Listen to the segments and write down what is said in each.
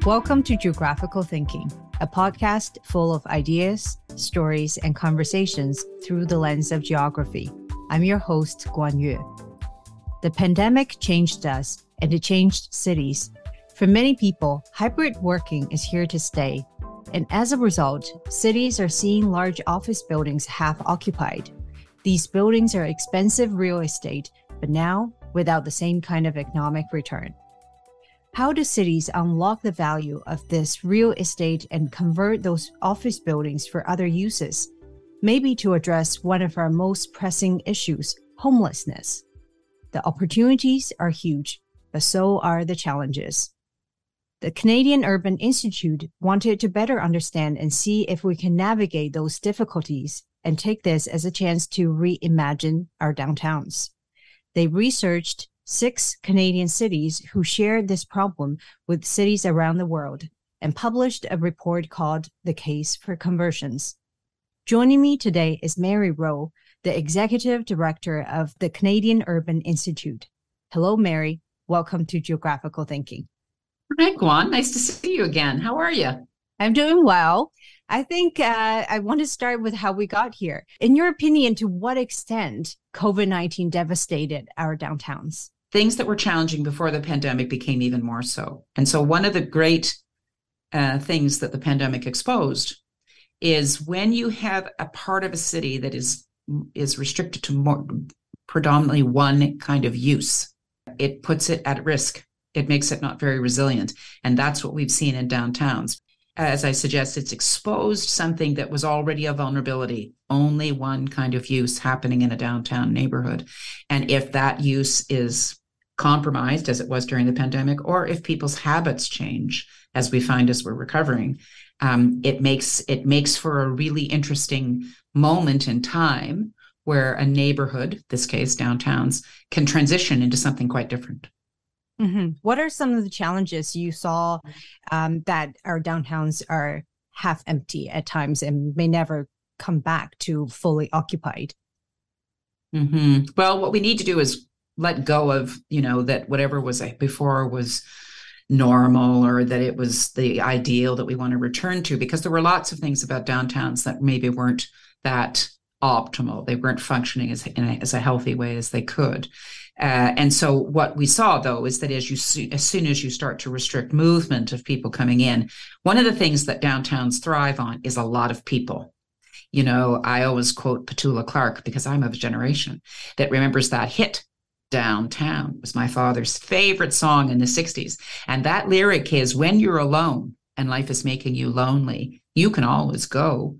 Welcome to Geographical Thinking, a podcast full of ideas, stories, and conversations through the lens of geography. I'm your host, Guan Yue. The pandemic changed us, and it changed cities. For many people, hybrid working is here to stay. And as a result, cities are seeing large office buildings half occupied. These buildings are expensive real estate, but now without the same kind of economic return. How do cities unlock the value of this real estate and convert those office buildings for other uses? Maybe to address one of our most pressing issues, homelessness. The opportunities are huge, but so are the challenges. The Canadian Urban Institute wanted to better understand and see if we can navigate those difficulties and take this as a chance to reimagine our downtowns. They researched 6 Canadian cities who shared this problem with cities around the world and published a report called The Case for Conversions. Joining me today is Mary Rowe, the Executive Director of the Canadian Urban Institute. Hello, Mary. Welcome to Geographical Thinking. Hi, Guan. Nice to see you again. How are you? I'm doing well. I think I want to start with how we got here. In your opinion, to what extent COVID-19 devastated our downtowns? Things that were challenging before the pandemic became even more so. And so one of the great things that the pandemic exposed is when you have a part of a city that is restricted to more predominantly one kind of use, it puts it at risk. It makes it not very resilient. And that's what we've seen in downtowns. As I suggest, it's exposed something that was already a vulnerability, only one kind of use happening in a downtown neighborhood. And if that use is compromised, as it was during the pandemic, or if people's habits change, as we find as we're recovering, it makes for a really interesting moment in time where a neighborhood, this case downtowns, can transition into something quite different. Mm-hmm. What are some of the challenges you saw that our downtowns are half empty at times and may never come back to fully occupied? Mm-hmm. Well, what we need to do is let go of, that whatever was before was normal or that it was the ideal that we want to return to, because there were lots of things about downtowns that maybe weren't that optimal. They weren't functioning as a healthy way as they could. And so what we saw, though, is that as soon as you start to restrict movement of people coming in, one of the things that downtowns thrive on is a lot of people. I always quote Petula Clark because I'm of a generation that remembers that hit. Downtown was my father's favorite song in the 60s. And that lyric is, when you're alone and life is making you lonely, you can always go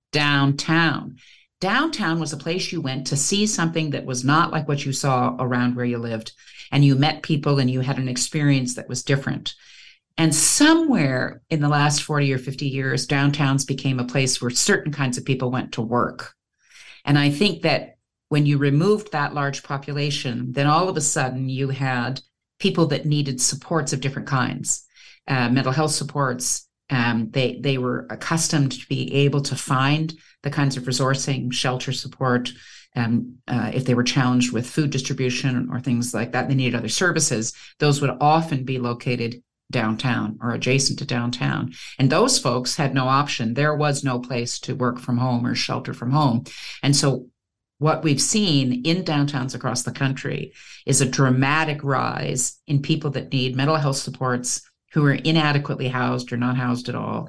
downtown. Downtown was a place you went to see something that was not like what you saw around where you lived. And you met people and you had an experience that was different. And somewhere in the last 40 or 50 years, downtowns became a place where certain kinds of people went to work. And I think that when you removed that large population, then all of a sudden you had people that needed supports of different kinds, mental health supports. They were accustomed to be able to find the kinds of resourcing, shelter support. If they were challenged with food distribution or things like that, they needed other services. Those would often be located downtown or adjacent to downtown. And those folks had no option. There was no place to work from home or shelter from home. And so what we've seen in downtowns across the country is a dramatic rise in people that need mental health supports, who are inadequately housed or not housed at all.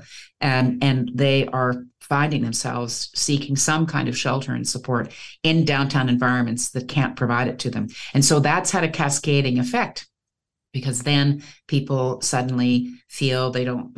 And they are finding themselves seeking some kind of shelter and support in downtown environments that can't provide it to them. And so that's had a cascading effect, because then people suddenly feel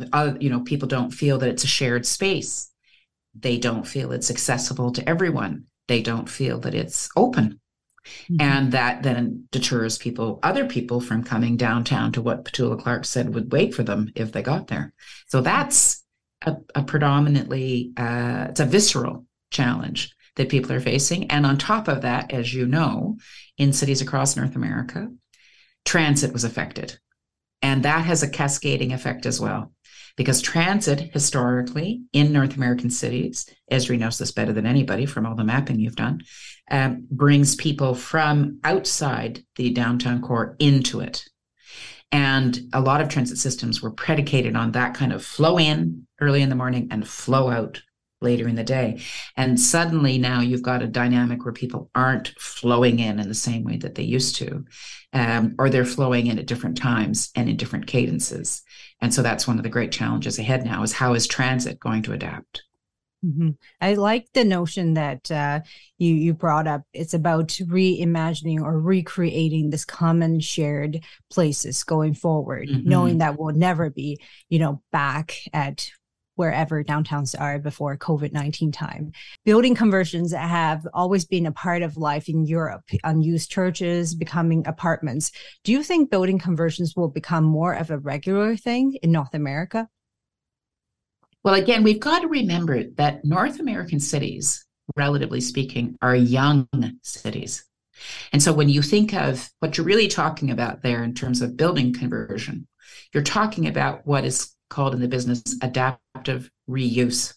people don't feel that it's a shared space. They don't feel it's accessible to everyone. They don't feel that it's open. Mm-hmm. And that then deters other people from coming downtown to what Petula Clark said would wait for them if they got there. So that's a predominantly, it's a visceral challenge that people are facing. And on top of that, as you know, in cities across North America, transit was affected. And that has a cascading effect as well. Because transit historically in North American cities, Esri knows this better than anybody from all the mapping you've done, brings people from outside the downtown core into it. And a lot of transit systems were predicated on that kind of flow in early in the morning and flow out later in the day. And suddenly now you've got a dynamic where people aren't flowing in the same way that they used to, or they're flowing in at different times and in different cadences. And so that's one of the great challenges ahead now, is how is transit going to adapt? Mm-hmm. I like the notion that you brought up. It's about reimagining or recreating this common shared places going forward, knowing that we'll never be, back at wherever downtowns are before COVID-19 time. Building conversions have always been a part of life in Europe, unused churches becoming apartments. Do you think building conversions will become more of a regular thing in North America? Well, again, we've got to remember that North American cities, relatively speaking, are young cities. And so when you think of what you're really talking about there in terms of building conversion, you're talking about what is called in the business adaptive reuse.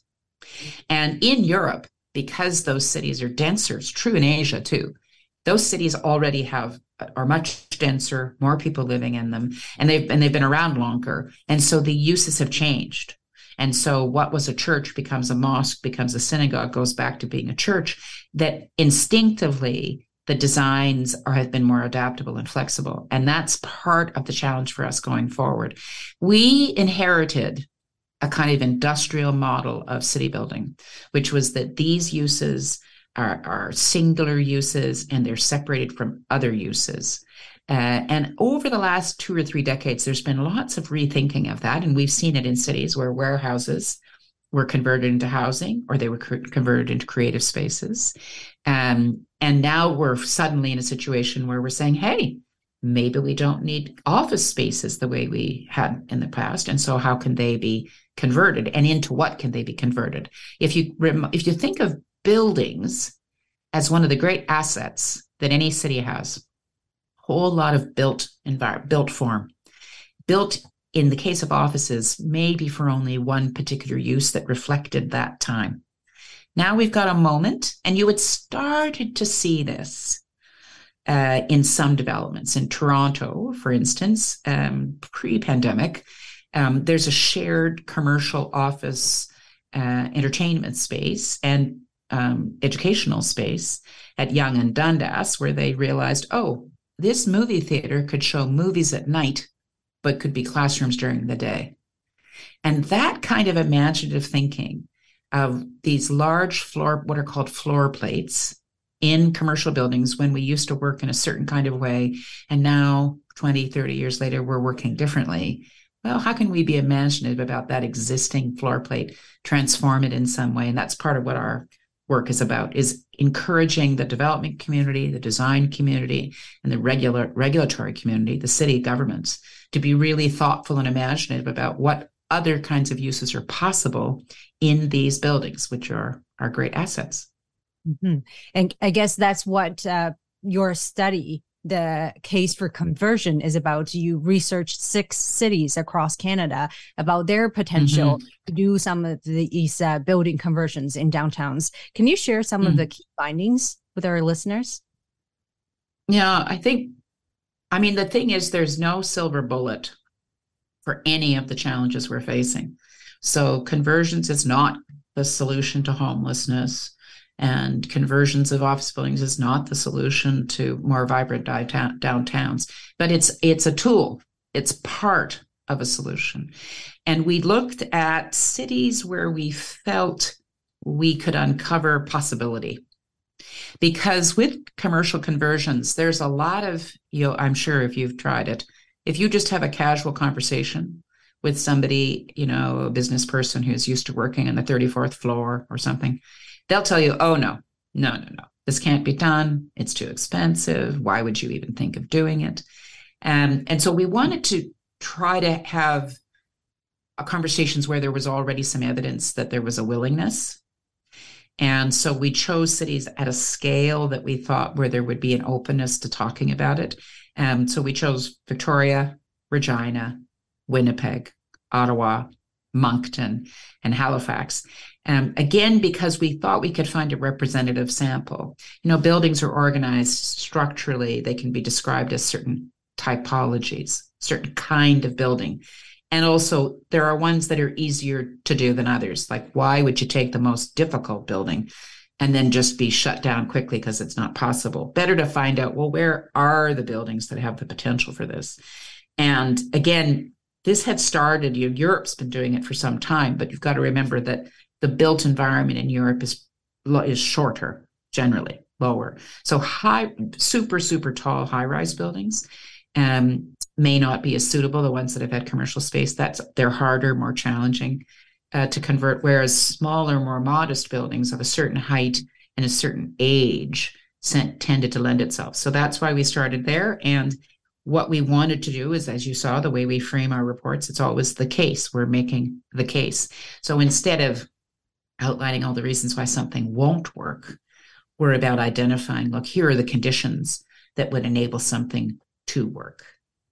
And in Europe, because those cities are denser, it's true in Asia too, those cities already are much denser, more people living in them, and they've been around longer. And so the uses have changed. And so what was a church becomes a mosque, becomes a synagogue, goes back to being a church, that instinctively the designs have been more adaptable and flexible. And that's part of the challenge for us going forward. We inherited a kind of industrial model of city building, which was that these uses are singular uses and they're separated from other uses. And over the last 2 or 3 decades, there's been lots of rethinking of that. And we've seen it in cities where warehouses were converted into housing, or they were converted into creative spaces. And now we're suddenly in a situation where we're saying, hey, maybe we don't need office spaces the way we had in the past. And so how can they be converted, and into what can they be converted? If you think of buildings as one of the great assets that any city has, whole lot of built form, built in the case of offices, maybe for only one particular use that reflected that time. Now we've got a moment, and you had started to see this in some developments. In Toronto, for instance, pre-pandemic, there's a shared commercial office entertainment space and educational space at Yonge and Dundas, where they realized, this movie theater could show movies at night, but could be classrooms during the day. And that kind of imaginative thinking of these large what are called floor plates in commercial buildings, when we used to work in a certain kind of way, and now 20, 30 years later, we're working differently. Well, how can we be imaginative about that existing floor plate, transform it in some way? And that's part of what our work is about, is encouraging the development community, the design community, and the regulatory community, the city governments, to be really thoughtful and imaginative about what other kinds of uses are possible in these buildings, which are great assets. Mm-hmm. And I guess that's what your study, the case for conversion, is about. You researched 6 cities across Canada about their potential to do some of these building conversions in downtowns. Can you share some of the key findings with our listeners? Yeah, the thing is, there's no silver bullet for any of the challenges we're facing. So conversions is not the solution to homelessness, and conversions of office buildings is not the solution to more vibrant downtowns, but it's a tool. It's part of a solution. And we looked at cities where we felt we could uncover possibility. Because with commercial conversions, there's a lot of, I'm sure if you've tried it, if you just have a casual conversation with somebody, a business person who's used to working on the 34th floor or something, they'll tell you, oh, no, this can't be done. It's too expensive. Why would you even think of doing it? And so we wanted to try to have conversations where there was already some evidence that there was a willingness. And so we chose cities at a scale that we thought where there would be an openness to talking about it. So we chose Victoria, Regina, Winnipeg, Ottawa, Moncton, and Halifax. Again, because we thought we could find a representative sample. Buildings are organized structurally. They can be described as certain typologies. certain kind of building. And also there are ones that are easier to do than others. Like, why would you take the most difficult building and then just be shut down quickly because it's not possible? Better to find out, well, where are the buildings that have the potential for this? And again, this had started, Europe's been doing it for some time, but you've got to remember that the built environment in Europe is shorter, generally lower. So super, super tall high-rise buildings may not be as suitable. The ones that have had commercial space, they're harder, more challenging to convert, whereas smaller, more modest buildings of a certain height and a certain age tended to lend itself. So that's why we started there. And what we wanted to do is, as you saw, the way we frame our reports, it's always the case. We're making the case. So instead of outlining all the reasons why something won't work, we're about identifying, look, here are the conditions that would enable something to work.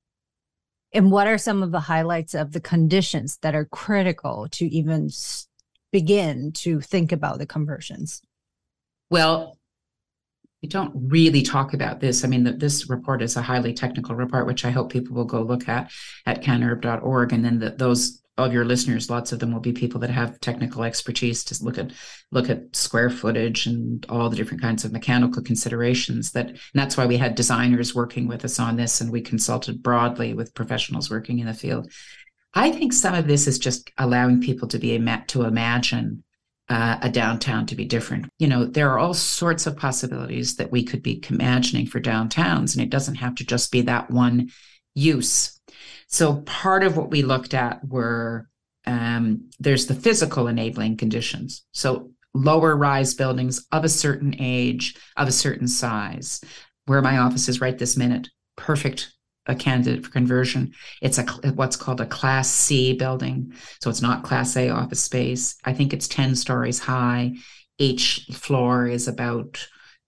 And what are some of the highlights of the conditions that are critical to even begin to think about the conversions? Well, we don't really talk about this. I mean, this report is a highly technical report, which I hope people will go look at canurb.org. And then those of your listeners, lots of them will be people that have technical expertise to look at square footage and all the different kinds of mechanical considerations. And that's why we had designers working with us on this, and we consulted broadly with professionals working in the field. I think some of this is just allowing people to imagine a downtown to be different. There are all sorts of possibilities that we could be imagining for downtowns, and it doesn't have to just be that one use. So part of what we looked at were there's the physical enabling conditions. So lower rise buildings of a certain age, of a certain size. Where my office is right this minute, perfect a candidate for conversion. It's what's called a Class C building. So it's not Class A office space. I think it's 10 stories high. Each floor is about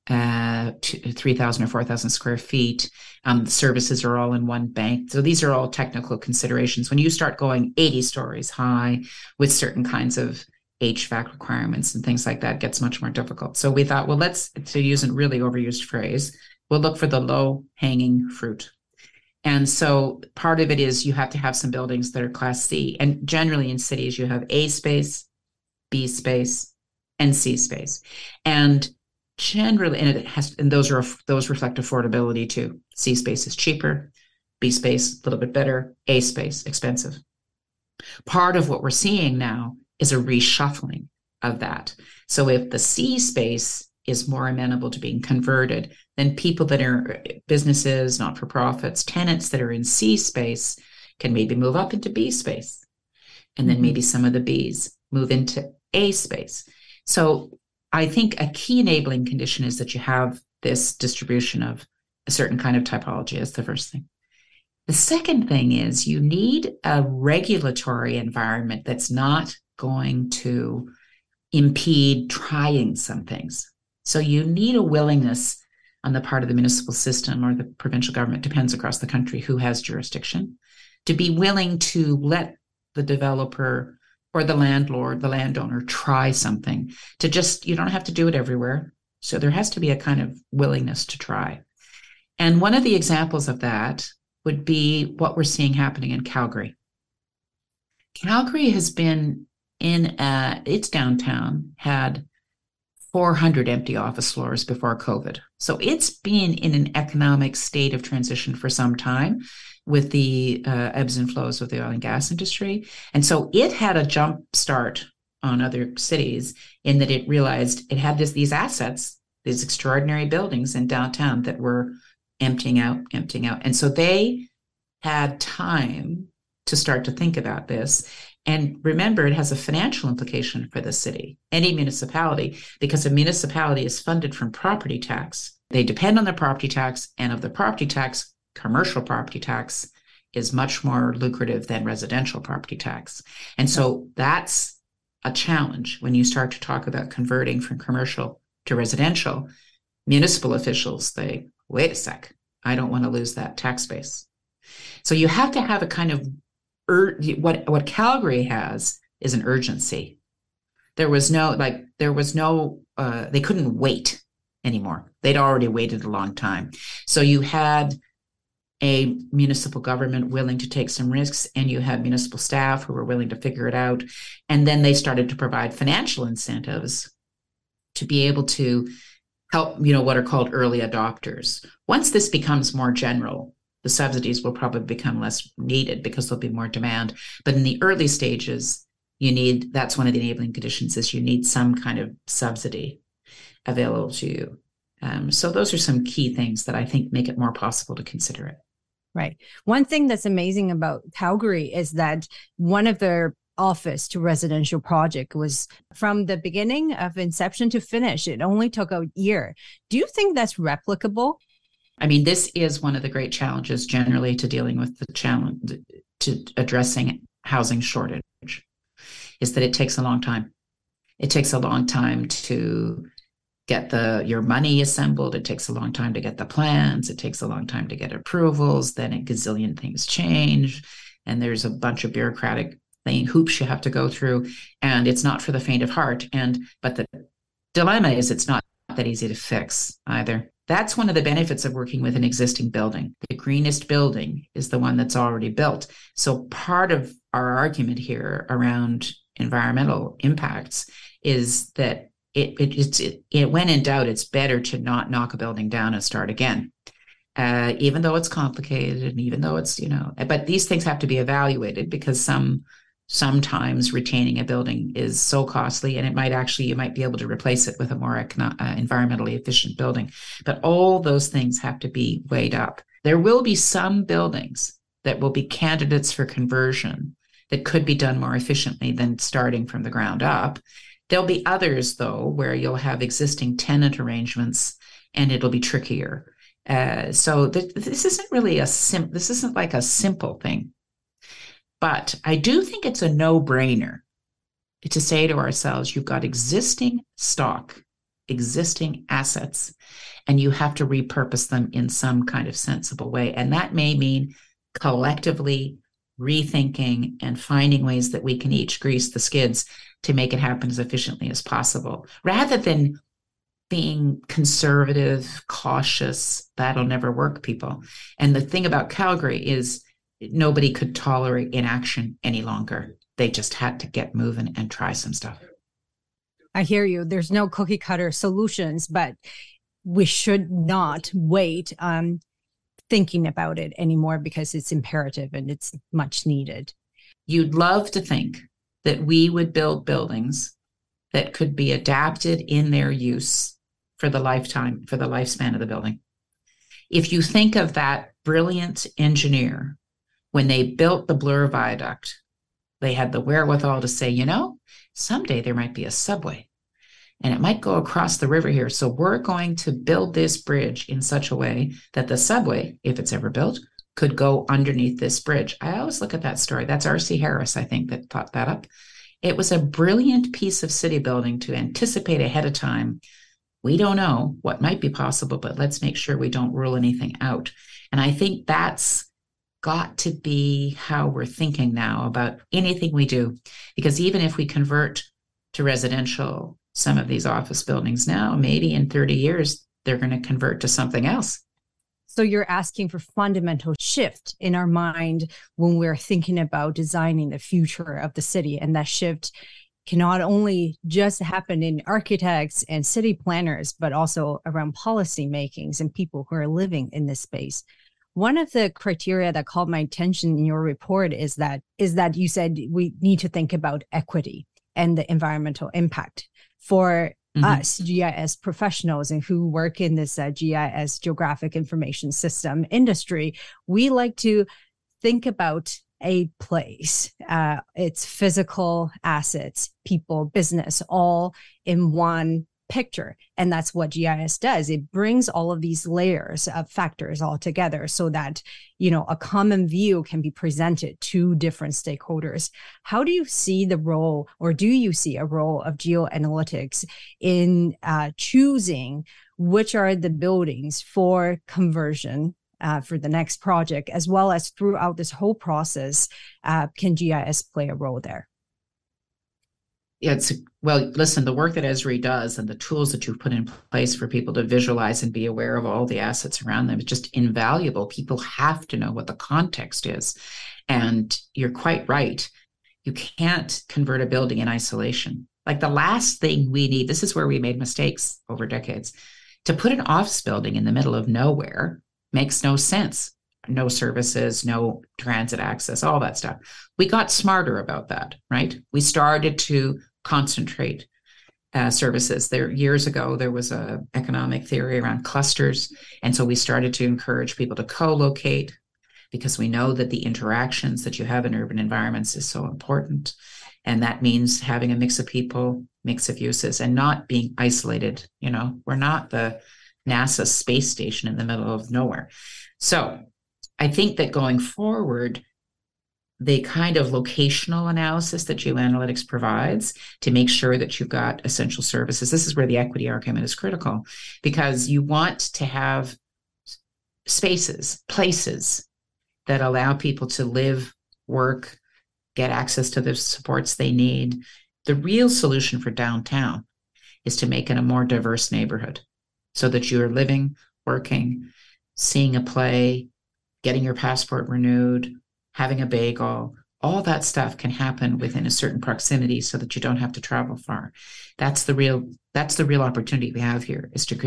3,000 or 4,000 square feet. The services are all in one bank. So these are all technical considerations. When you start going 80 stories high with certain kinds of HVAC requirements and things like that, it gets much more difficult. So we thought, well, to use a really overused phrase, we'll look for the low hanging fruit. And so part of it is you have to have some buildings that are Class C. And generally in cities, you have A space, B space, and C space. And generally, and those reflect affordability too. C space is cheaper, B space a little bit better, A space expensive. Part of what we're seeing now is a reshuffling of that. So if the C space is more amenable to being converted, then people that are businesses, not-for-profits, tenants that are in C space can maybe move up into B space. And then maybe some of the Bs move into A space. So I think a key enabling condition is that you have this distribution of a certain kind of typology as the first thing. The second thing is you need a regulatory environment that's not going to impede trying some things. So you need a willingness on the part of the municipal system or the provincial government, depends across the country who has jurisdiction, to be willing to let the developer or the landlord, the landowner, try something. You don't have to do it everywhere. So there has to be a kind of willingness to try. And one of the examples of that would be what we're seeing happening in Calgary. Calgary has been its downtown had 400 empty office floors before COVID. So it's been in an economic state of transition for some time with the ebbs and flows of the oil and gas industry. And so it had a jump start on other cities in that it realized it had these assets, these extraordinary buildings in downtown that were emptying out. And so they had time to start to think about this. And remember, it has a financial implication for the city, any municipality, because a municipality is funded from property tax. They depend on the property tax, and of the property tax, commercial property tax is much more lucrative than residential property tax. And so that's a challenge when you start to talk about converting from commercial to residential. Municipal officials think, wait a sec, I don't want to lose that tax base. So you have to have a kind of what Calgary has is an urgency. They couldn't wait anymore. They'd already waited a long time. So you had a municipal government willing to take some risks, and you had municipal staff who were willing to figure it out. And then they started to provide financial incentives to be able to help, what are called early adopters. Once this becomes more general, the subsidies will probably become less needed because there'll be more demand. But in the early stages, that's one of the enabling conditions, is you need some kind of subsidy available to you. So those are some key things that I think make it more possible to consider it. Right. One thing that's amazing about Calgary is that one of their office to residential project was from the beginning of inception to finish. It only took a year. Do you think that's replicable? I mean, this is one of the great challenges generally to dealing with the challenge to addressing housing shortage, is that it takes a long time. It takes a long time to get your money assembled. It takes a long time to get the plans. It takes a long time to get approvals. Then a gazillion things change. And there's a bunch of bureaucratic hoops you have to go through. And it's not for the faint of heart. But the dilemma is it's not that easy to fix either. That's one of the benefits of working with an existing building. The greenest building is the one that's already built. So part of our argument here around environmental impacts is that when in doubt, it's better to not knock a building down and start again, even though it's complicated and even though it's, but these things have to be evaluated, because sometimes retaining a building is so costly, and you might be able to replace it with a more environmentally efficient building. But all those things have to be weighed up. There will be some buildings that will be candidates for conversion that could be done more efficiently than starting from the ground up. There'll be others, though, where you'll have existing tenant arrangements and it'll be trickier. So this isn't really this isn't like a simple thing. But I do think it's a no-brainer to say to ourselves, you've got existing stock, existing assets, and you have to repurpose them in some kind of sensible way. And that may mean collectively rethinking and finding ways that we can each grease the skids to make it happen as efficiently as possible, rather than being conservative, cautious. That'll never work, people. And the thing about Calgary is nobody could tolerate inaction any longer. They just had to get moving and try some stuff. I hear you. There's no cookie cutter solutions, but we should not wait on thinking about it anymore, because it's imperative and it's much needed. You'd love to think that we would build buildings that could be adapted in their use for the lifespan of the building. If you think of that brilliant engineer, when they built the Bloor Viaduct, they had the wherewithal to say, someday there might be a subway and it might go across the river here. So we're going to build this bridge in such a way that the subway, if it's ever built, could go underneath this bridge. I always look at that story. That's R.C. Harris, I think, that thought that up. It was a brilliant piece of city building to anticipate ahead of time. We don't know what might be possible, but let's make sure we don't rule anything out. And I think that's got to be how we're thinking now about anything we do. Because even if we convert to residential some of these office buildings now, maybe in 30 years, they're going to convert to something else. So you're asking for fundamental shift in our mind when we're thinking about designing the future of the city. And that shift can not only just happen in architects and city planners, but also around policy makings and people who are living in this space. One of the criteria that caught my attention in your report is that you said we need to think about equity and the environmental impact. For us GIS professionals and who work in this GIS, geographic information system industry, we like to think about a place, its physical assets, people, business, all in one picture. And that's what GIS does. It brings all of these layers of factors all together so that, a common view can be presented to different stakeholders. How do you see the role, or do you see a role of geoanalytics in choosing which are the buildings for conversion for the next project, as well as throughout this whole process? Can GIS play a role there? Well, listen, the work that Esri does and the tools that you've put in place for people to visualize and be aware of all the assets around them is just invaluable. People have to know what the context is. And you're quite right. You can't convert a building in isolation. Like the last thing we need, this is where we made mistakes over decades, to put an office building in the middle of nowhere makes no sense. No services, no transit access, all that stuff. We got smarter about that, right? We started to concentrate services. Years ago, there was an economic theory around clusters. And so we started to encourage people to co-locate because we know that the interactions that you have in urban environments is so important. And that means having a mix of people, mix of uses, and not being isolated. We're not the NASA space station in the middle of nowhere. So I think that going forward, the kind of locational analysis that geoanalytics provides to make sure that you've got essential services, this is where the equity argument is critical, because you want to have spaces, places that allow people to live, work, get access to the supports they need. The real solution for downtown is to make it a more diverse neighborhood so that you're living, working, seeing a play, getting your passport renewed, having a bagel, all that stuff can happen within a certain proximity so that you don't have to travel far. That's the real opportunity we have here, is to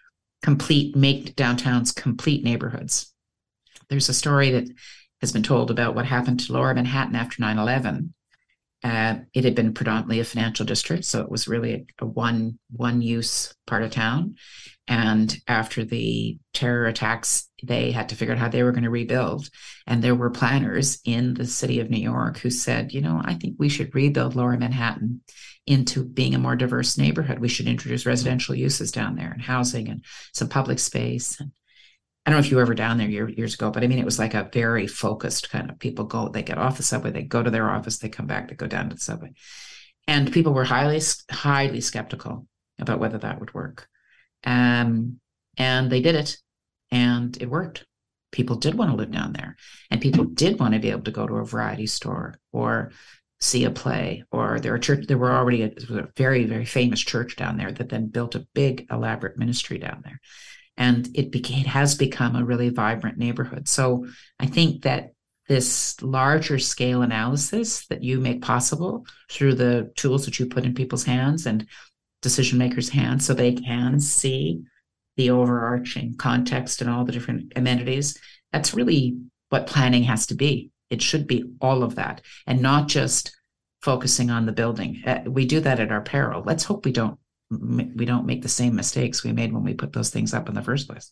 make downtowns complete neighborhoods. There's a story that has been told about what happened to Lower Manhattan after 9/11. It had been predominantly a financial district, so it was really a one-use part of town. And after the terror attacks, they had to figure out how they were going to rebuild. And there were planners in the city of New York who said, I think we should rebuild Lower Manhattan into being a more diverse neighborhood. We should introduce residential uses down there and housing and some public space. And I don't know if you were ever down there years ago, but I mean, it was like a very focused kind of people they get off the subway, they go to their office, they come back, they go down to the subway. And people were highly, highly skeptical about whether that would work. And they did it, and it worked. People did want to live down there, and people did want to be able to go to a variety store or see a play, or there were already a very, very famous church down there that then built a big elaborate ministry down there. And it has become a really vibrant neighborhood. So I think that this larger scale analysis that you make possible through the tools that you put in people's hands and decision makers' hands so they can see the overarching context and all the different amenities, that's really what planning has to be. It should be all of that and not just focusing on the building. We do that at our peril. Let's hope we don't make the same mistakes we made when we put those things up in the first place.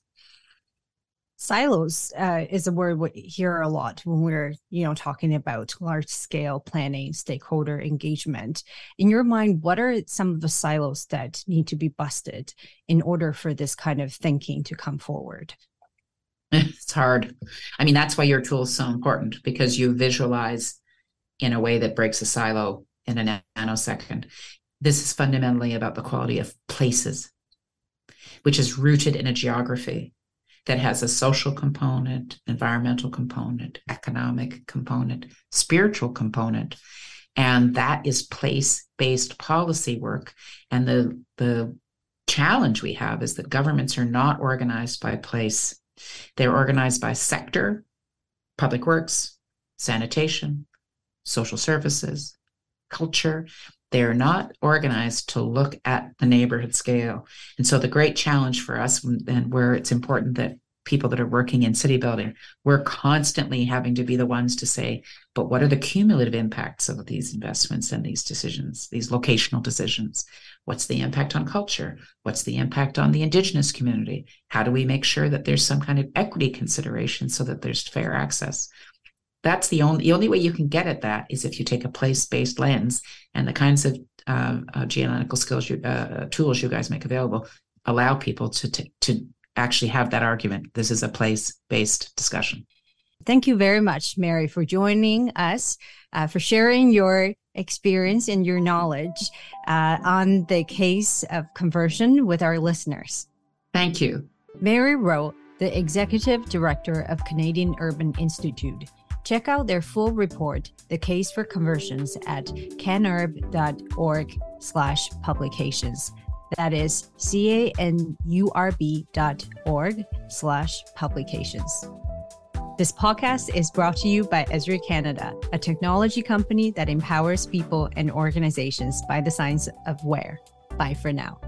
Silos is a word we hear a lot when we're, talking about large scale planning, stakeholder engagement. In your mind, what are some of the silos that need to be busted in order for this kind of thinking to come forward? It's hard. I mean, that's why your tool is so important, because you visualize in a way that breaks a silo in a nanosecond. This is fundamentally about the quality of places, which is rooted in a geography that has a social component, environmental component, economic component, spiritual component. And that is place-based policy work. And the challenge we have is that governments are not organized by place. They're organized by sector, public works, sanitation, social services, culture. They're not organized to look at the neighborhood scale. And so the great challenge for us, and where it's important that people that are working in city building, we're constantly having to be the ones to say, but what are the cumulative impacts of these investments and these decisions, these locational decisions? What's the impact on culture? What's the impact on the Indigenous community? How do we make sure that there's some kind of equity consideration so that there's fair access? That's the only way you can get at that is if you take a place-based lens, and the kinds of geoanalytical skills, tools you guys make available allow people to actually have that argument. This is a place-based discussion. Thank you very much, Mary, for joining us, for sharing your experience and your knowledge on the case of conversion with our listeners. Thank you. Mary Rowe, the Executive Director of Canadian Urban Institute. Check out their full report, The Case for Conversions, at canurb.org/publications. That is canurb.org/publications. This podcast is brought to you by Esri Canada, a technology company that empowers people and organizations by the science of where. Bye for now.